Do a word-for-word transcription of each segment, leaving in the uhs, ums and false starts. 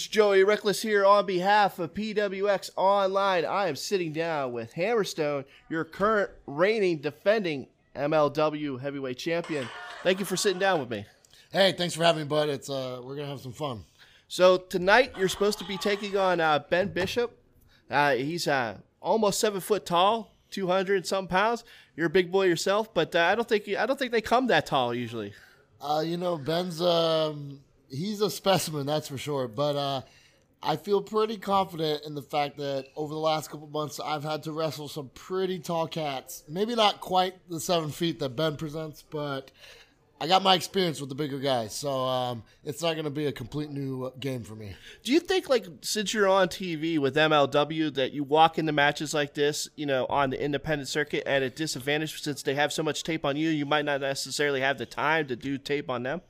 It's Joey Reckless here on behalf of P W X Online. I am sitting down with Hammerstone, your current reigning defending M L W heavyweight champion. Thank you for sitting down with me. Hey, thanks for having me, bud. It's uh, we're gonna have some fun. So tonight you're supposed to be taking on uh, Ben Bishop. Uh, he's uh, almost seven foot tall, two hundred something pounds. You're a big boy yourself, but uh, I don't think I don't think they come that tall usually. Uh, you know, Ben's um, he's a specimen, that's for sure. But uh, I feel pretty confident in the fact that over the last couple months, I've had to wrestle some pretty tall cats. Maybe not quite the seven feet that Ben presents, but I got my experience with the bigger guys, so um, it's not going to be a complete new game for me. Do you think, like, since you're on T V with M L W, that you walk into matches like this, you know, on the independent circuit at a disadvantage since they have so much tape on you? You might not necessarily have the time to do tape on them.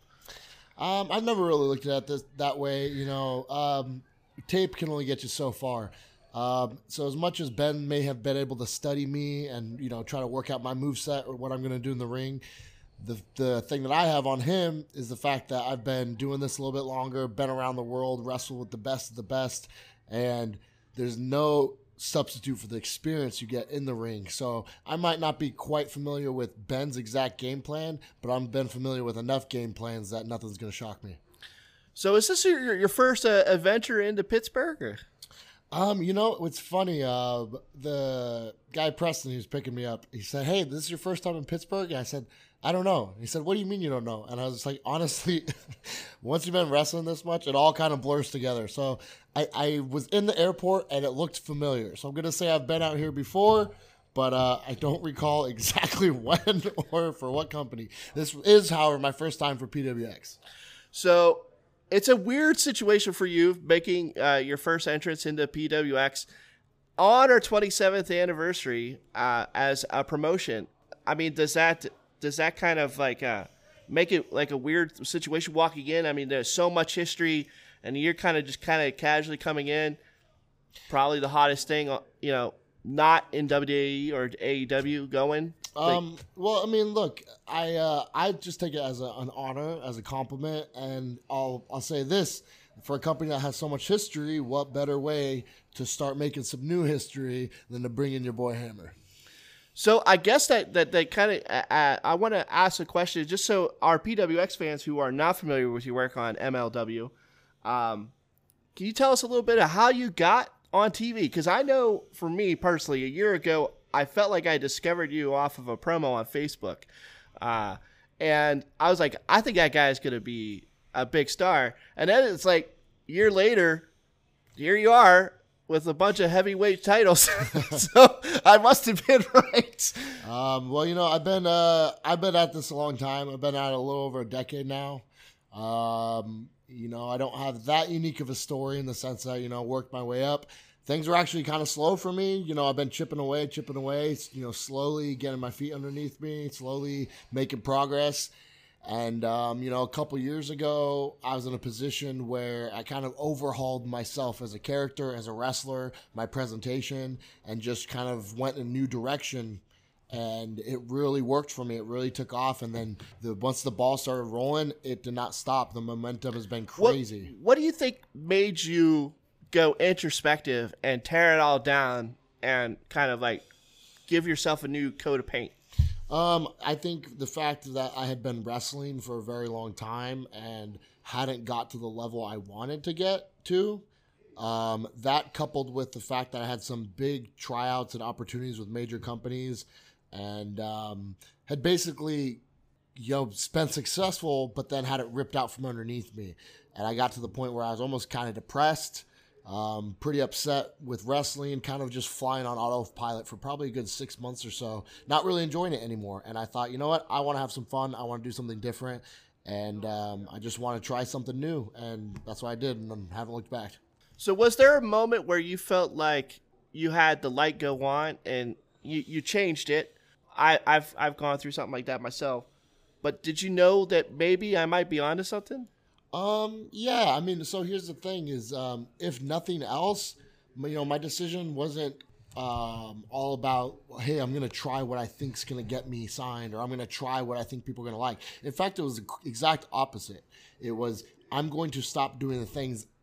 Um, I've never really looked at this that way. You know, um, tape can only get you so far. Um, so as much as Ben may have been able to study me and, you know, try to work out my moveset or what I'm going to do in the ring, The the thing that I have on him is the fact that I've been doing this a little bit longer, been around the world, wrestled with the best of the best, and there's no substitute for the experience you get in the ring. So I might not be quite familiar with Ben's exact game plan, but I've been familiar with enough game plans that nothing's going to shock me. So is this your, your first uh, adventure into Pittsburgh? Or? Um, you know, it's funny. Uh, the guy Preston who's picking me up, he said, "Hey, this is your first time in Pittsburgh?" And I said, "I don't know." He said, "What do you mean you don't know?" And I was like, honestly, once you've been wrestling this much, it all kind of blurs together. So I, I was in the airport and it looked familiar. So I'm going to say I've been out here before, but uh, I don't recall exactly when or for what company. This is, however, my first time for P W X. So it's a weird situation for you making uh, your first entrance into P W X on our twenty-seventh anniversary uh, as a promotion. I mean, does that... Does that kind of like uh, make it like a weird situation walking in? I mean, there's so much history, and you're kind of just kind of casually coming in. Probably the hottest thing, you know, not in W W E or A E W going. Um, well, I mean, look, I uh, I just take it as a, an honor, as a compliment, and I'll I'll say this: for a company that has so much history, what better way to start making some new history than to bring in your boy Hammer? So I guess that that, that kind of uh, I want to ask a question just so our P W X fans who are not familiar with your work on M L W, um, can you tell us a little bit of how you got on T V? Because I know for me personally, a year ago, I felt like I discovered you off of a promo on Facebook, uh, and I was like, I think that guy is going to be a big star. And then it's like a year later, here you are with a bunch of heavyweight titles. So I must have been right. Um, well, you know, I've been uh, I've been at this a long time. I've been at it a little over a decade now. Um, you know, I don't have that unique of a story in the sense that, you know, worked my way up. Things were actually kind of slow for me. You know, I've been chipping away, chipping away, you know, slowly getting my feet underneath me, slowly making progress. And, um, you know, a couple years ago, I was in a position where I kind of overhauled myself as a character, as a wrestler, my presentation, and just kind of went in a new direction. And it really worked for me. It really took off. And then the, once the ball started rolling, it did not stop. The momentum has been crazy. What, what do you think made you go introspective and tear it all down and kind of like give yourself a new coat of paint? Um, I think the fact that I had been wrestling for a very long time and hadn't got to the level I wanted to get to, um, that coupled with the fact that I had some big tryouts and opportunities with major companies and um, had basically, you know, been successful, but then had it ripped out from underneath me. And I got to the point where I was almost kind of depressed. Um, pretty upset with wrestling, kind of just flying on autopilot for probably a good six months or so, not really enjoying it anymore. And I thought, you know what, I want to have some fun. I want to do something different. And um, I just want to try something new. And that's what I did, and I haven't looked back. So was there a moment where you felt like you had the light go on and you, you changed it? I, I've, I've gone through something like that myself. But did you know that maybe I might be onto something? Um, yeah, I mean, so here's the thing is, um, if nothing else, you know, my decision wasn't, um, all about, hey, I'm going to try what I think's going to get me signed, or I'm going to try what I think people are going to like. In fact, it was the exact opposite. It was, I'm going to stop doing the things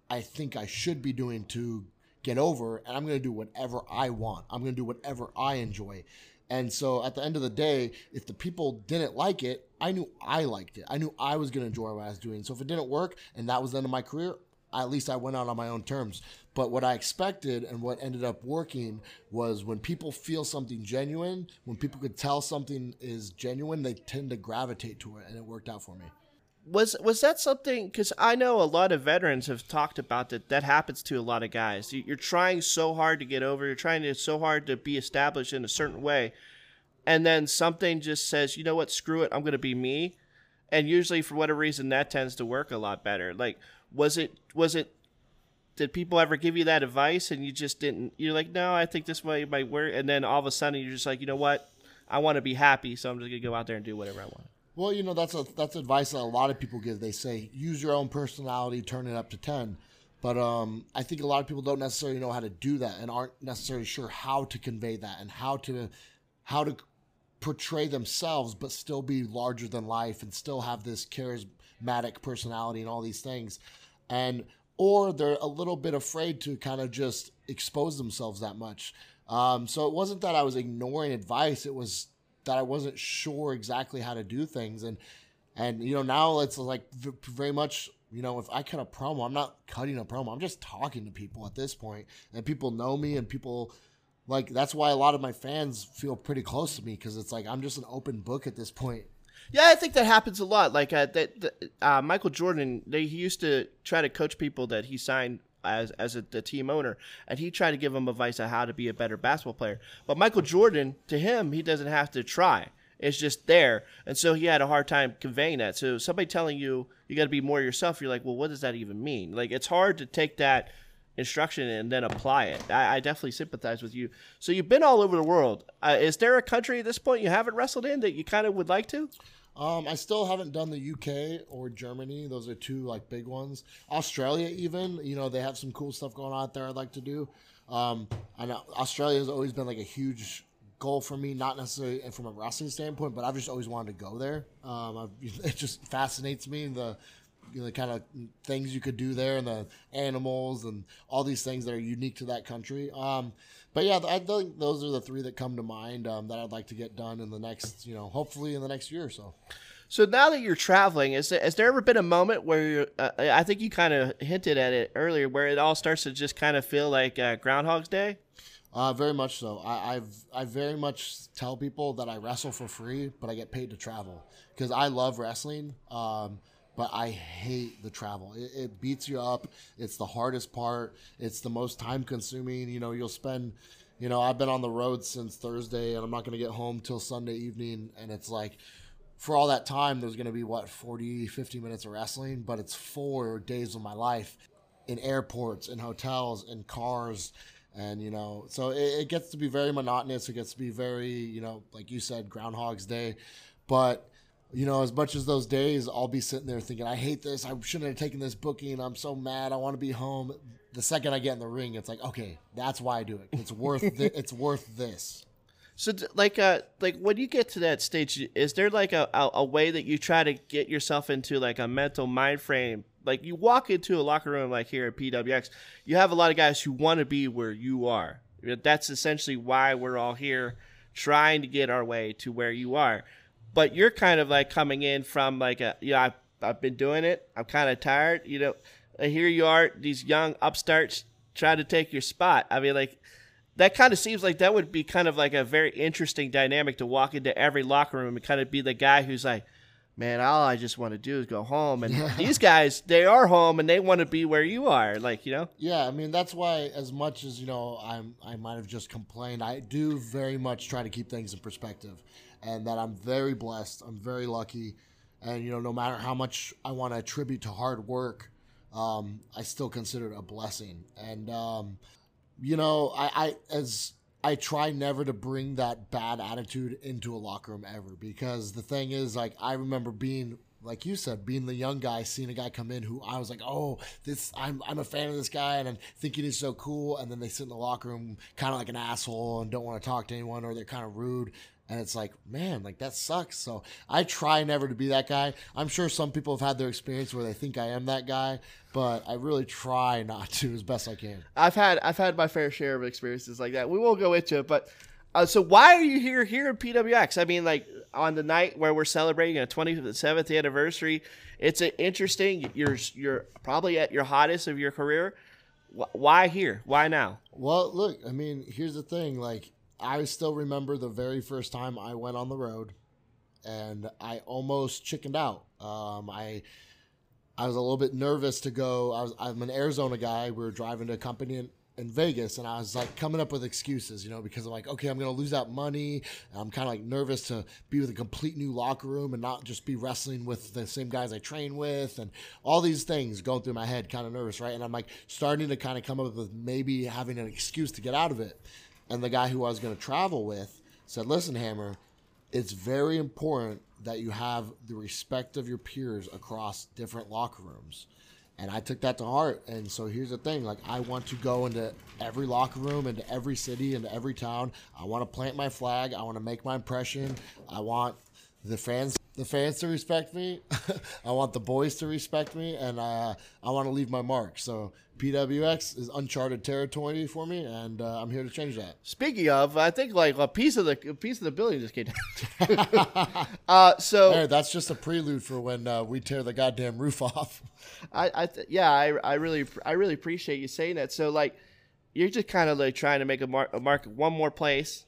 I think I should be doing to get over, and I'm going to do whatever I want. I'm going to do whatever I enjoy. And so at the end of the day, if the people didn't like it, I knew I liked it. I knew I was going to enjoy what I was doing. So if it didn't work and that was the end of my career, at least I went out on my own terms. But what I expected and what ended up working was when people feel something genuine, when people could tell something is genuine, they tend to gravitate to it, and it worked out for me. Was was that something, because I know a lot of veterans have talked about that, that happens to a lot of guys. You're trying so hard to get over, you're trying to so hard to be established in a certain way, and then something just says, you know what, screw it, I'm going to be me. And usually for whatever reason that tends to work a lot better. Like, was it, was it, did people ever give you that advice and you just didn't, you're like, no, I think this way might work. And then all of a sudden you're just like, you know what, I want to be happy, so I'm just going to go out there and do whatever I want. Well, you know, that's a, that's advice that a lot of people give. They say, use your own personality, turn it up to ten. But um, I think a lot of people don't necessarily know how to do that and aren't necessarily sure how to convey that and how to how to portray themselves but still be larger than life and still have this charismatic personality and all these things. And or they're a little bit afraid to kind of just expose themselves that much. Um, so it wasn't that I was ignoring advice. It was that I wasn't sure exactly how to do things. And, and, you know, now it's like v- very much, you know, if I cut a promo, I'm not cutting a promo. I'm just talking to people at this point, and people know me, and people like, that's why a lot of my fans feel pretty close to me. Cause it's like, I'm just an open book at this point. Yeah, I think that happens a lot. Like uh, that, uh, Michael Jordan, they, he used to try to coach people that he signed as as a, the team owner, and he tried to give them advice on how to be a better basketball player. But Michael Jordan, to him, he doesn't have to try. It's just there. And so he had a hard time conveying that. So somebody telling you, you got to be more yourself, you're like, well, what does that even mean? Like, it's hard to take that instruction and then apply it. I, I definitely sympathize with you. So you've been all over the world. Uh, is there a country at this point you haven't wrestled in that you kind of would like to? Um, I still haven't done the U K or Germany. Those are two like big ones. Australia, even, you know, they have some cool stuff going on out there I'd like to do. Um, I know Australia has always been like a huge goal for me, not necessarily from a wrestling standpoint, but I've just always wanted to go there. Um, I've, it just fascinates me, the you know, the kind of things you could do there, and the animals and all these things that are unique to that country. Um, but yeah, I think those are the three that come to mind um, that I'd like to get done in the next, you know, hopefully in the next year or so. So now that you're traveling, is there, has there ever been a moment where you're, uh, I think you kind of hinted at it earlier, where it all starts to just kind of feel like uh, Groundhog's Day? Uh, very much so. I, I've I very much tell people that I wrestle for free, but I get paid to travel because I love wrestling. Um, but I hate the travel. It, it beats you up. It's the hardest part. It's the most time consuming. You know, you'll spend, you know, I've been on the road since Thursday, and I'm not going to get home till Sunday evening. And it's like, for all that time, there's going to be, what, forty, fifty minutes of wrestling, but it's four days of my life in airports, in hotels, in cars. And, you know, so it, it gets to be very monotonous. It gets to be very, you know, like you said, Groundhog's Day. But, you know, as much as those days, I'll be sitting there thinking, I hate this. I shouldn't have taken this booking. I'm so mad. I want to be home. The second I get in the ring, it's like, okay, that's why I do it. It's worth th- It's worth this. So, like, uh, like when you get to that stage, is there like a, a, a way that you try to get yourself into like a mental mind frame? Like, you walk into a locker room like here at P W X, you have a lot of guys who want to be where you are. That's essentially why we're all here, trying to get our way to where you are. But you're kind of like coming in from like a, you know, I've, I've been doing it. I'm kind of tired. You know, here you are, these young upstarts trying to take your spot. I mean, like, that kind of seems like that would be kind of like a very interesting dynamic to walk into every locker room and kind of be the guy who's like, man, all I just want to do is go home. And yeah. These guys, they are home and they want to be where you are. Like, you know? Yeah, I mean, that's why as much as, you know, I'm, I might have just complained, I do very much try to keep things in perspective, and that I'm very blessed. I'm very lucky. And, you know, no matter how much I want to attribute to hard work, um, I still consider it a blessing. And, um, you know, I, I as I try never to bring that bad attitude into a locker room ever, because the thing is, like, I remember being like you said, being the young guy, seeing a guy come in who I was like, oh, this I'm I'm a fan of this guy, and I'm thinking he's so cool, and then they sit in the locker room kind of like an asshole and don't want to talk to anyone, or they're kind of rude. And it's like, man, like that sucks. So I try never to be that guy. I'm sure some people have had their experience where they think I am that guy, but I really try not to as best I can. I've had I've had my fair share of experiences like that. We won't go into it, but uh, so why are you here here at P W X? I mean, like on the night where we're celebrating a twenty-seventh anniversary, it's an interesting. You're you're probably at your hottest of your career. Why here? Why now? Well, look, I mean, here's the thing, like. I still remember the very first time I went on the road, and I almost chickened out. Um, I I was a little bit nervous to go. I was, I'm an Arizona guy. We were driving to a company in, in Vegas, and I was like coming up with excuses, you know, because I'm like, okay, I'm going to lose out money. I'm kind of like nervous to be with a complete new locker room and not just be wrestling with the same guys I train with, and all these things going through my head, kind of nervous, right? And I'm like starting to kind of come up with maybe having an excuse to get out of it. And the guy who I was going to travel with said, listen, Hammer, it's very important that you have the respect of your peers across different locker rooms. And I took that to heart. And so here's the thing. Like, I want to go into every locker room, into every city, into every town. I want to plant my flag. I want to make my impression. I want the fans the fans to respect me. I want the boys to respect me. And uh, I want to leave my mark. So P W X is uncharted territory for me, and uh, I'm here to change that. Speaking of, I think like a piece of the a piece of the building just came down. uh, so hey, that's just a prelude for when uh, we tear the goddamn roof off. I, I th- yeah, I, I really I really appreciate you saying that. So like, you're just kind of like trying to make a mark a mark one more place.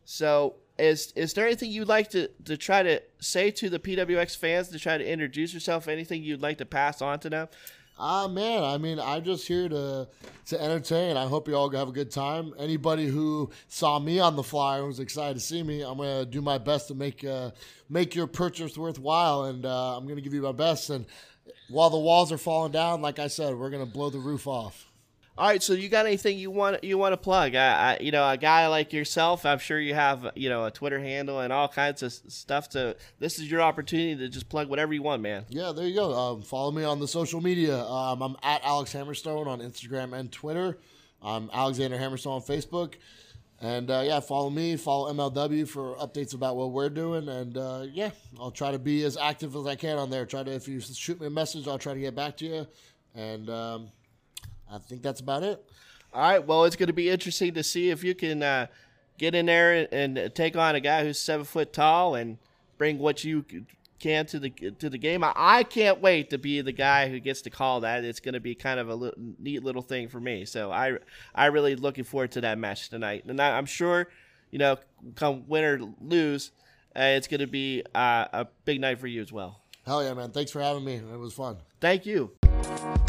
So is is there anything you'd like to, to try to say to the P W X fans to try to introduce yourself? Anything you'd like to pass on to them? Ah, uh, man, I mean, I'm just here to to entertain. I hope you all have a good time. Anybody who saw me on the flyer and was excited to see me, I'm going to do my best to make uh, make your purchase worthwhile, and uh, I'm going to give you my best. And while the walls are falling down, like I said, we're going to blow the roof off. All right, so you got anything you want you want to plug? I, I, you know, a guy like yourself, I'm sure you have, you know, a Twitter handle and all kinds of stuff. To this is your opportunity to just plug whatever you want, man. Yeah, there you go. Um, follow me on the social media. Um, I'm at Alex Hammerstone on Instagram and Twitter. I'm Alexander Hammerstone on Facebook. And, uh, yeah, follow me. Follow M L W for updates about what we're doing. And, uh, yeah, I'll try to be as active as I can on there. Try to, if you shoot me a message, I'll try to get back to you. And, um, I think that's about it. All right. Well, it's going to be interesting to see if you can uh, get in there and, and take on a guy who's seven foot tall and bring what you can to the to the game. I, I can't wait to be the guy who gets to call that. It's going to be kind of a li- neat little thing for me. So I I really looking forward to that match tonight. And I, I'm sure, you know, come win or lose, uh, it's going to be uh, a big night for you as well. Hell yeah, man. Thanks for having me. It was fun. Thank you.